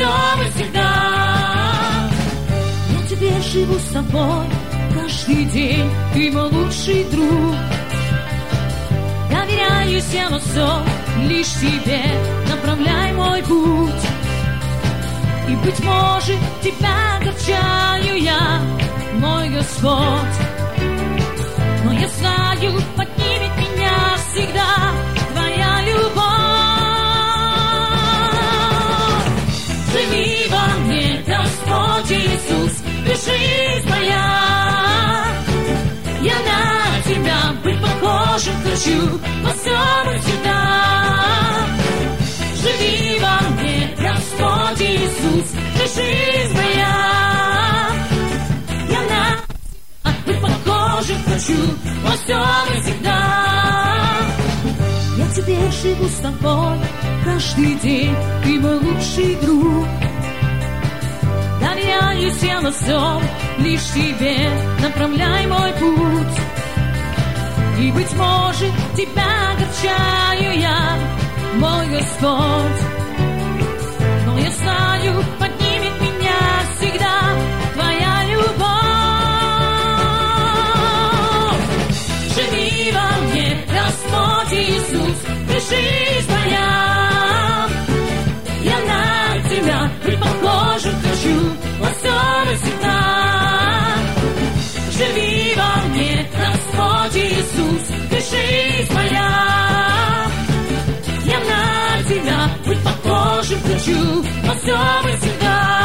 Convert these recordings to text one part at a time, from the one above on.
всем и всегда. Я тебе живу с тобой каждый день, ты мой лучший друг. Доверяюсь я во всем лишь тебе, направляй мой путь. И, быть может, тебя огорчаю я, мой Господь, но я знаю, поднимет меня всегда твоя любовь. Живи во мне, Господь Иисус, ты жизнь моя. Я на тебя быть похожим хочу во всем и всегда. Живи во мне, Господь Иисус, ты жизнь моя. Я на тебя быть похожим хочу во всем и всегда. Я теперь живу с тобой каждый день, ты мой лучший друг. Доверяюсь я во всем лишь тебе, направляй мой путь. И, быть может, тебя огорчаю я, мой Господь, но я знаю, поднимет меня всегда твоя любовь. Живи во мне, Господь Иисус, ты жизнь моя. Я на тебя быть похожим хочу во всем и всегда. Живи во мне, Господь Иисус, ты жизнь моя. Я на тебя быть похожим хочу во всем и всегда.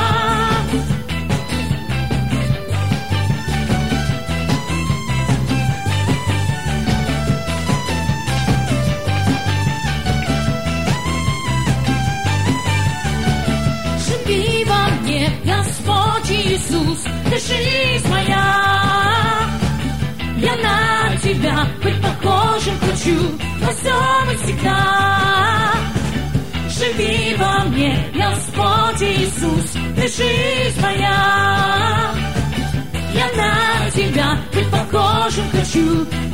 Живи во мне, Господь Иисус, ты жизнь моя. Я на тебя быть похожим хочу во всем и всегда. Живи во мне, Господь Иисус, ты жизнь моя. Я на тебя быть похожим хочу